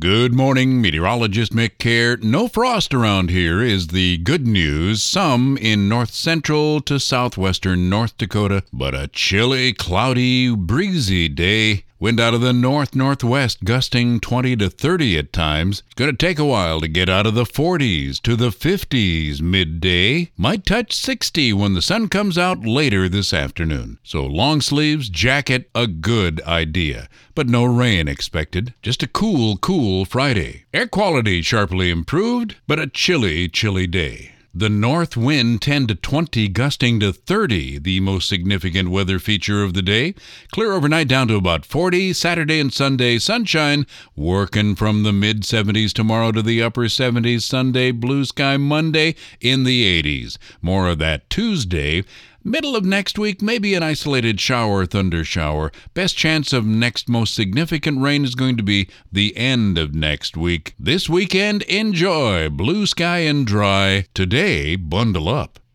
Good morning, meteorologist Mick Kerr. No frost around here is the good news. Some in north central to southwestern North Dakota, but a chilly, cloudy, breezy day. Wind out of the north-northwest, gusting 20 to 30 at times. It's going to take a while to get out of the 40s to the 50s midday. Might touch 60 when the sun comes out later this afternoon. So long sleeves, jacket, a good idea. But no rain expected. Just a cool Friday. Air quality sharply improved, but a chilly day. The north wind 10 to 20, gusting to 30, the most significant weather feature of the day. Clear overnight down to about 40. Saturday and Sunday, sunshine, working from the mid-70s tomorrow to the upper 70s. Sunday, blue sky. Monday, in the 80s. More of that Tuesday. Middle of next week, maybe an isolated shower, thunder shower. Best chance of next most significant rain is going to be the end of next week. This weekend, enjoy blue sky and dry. Today, bundle up.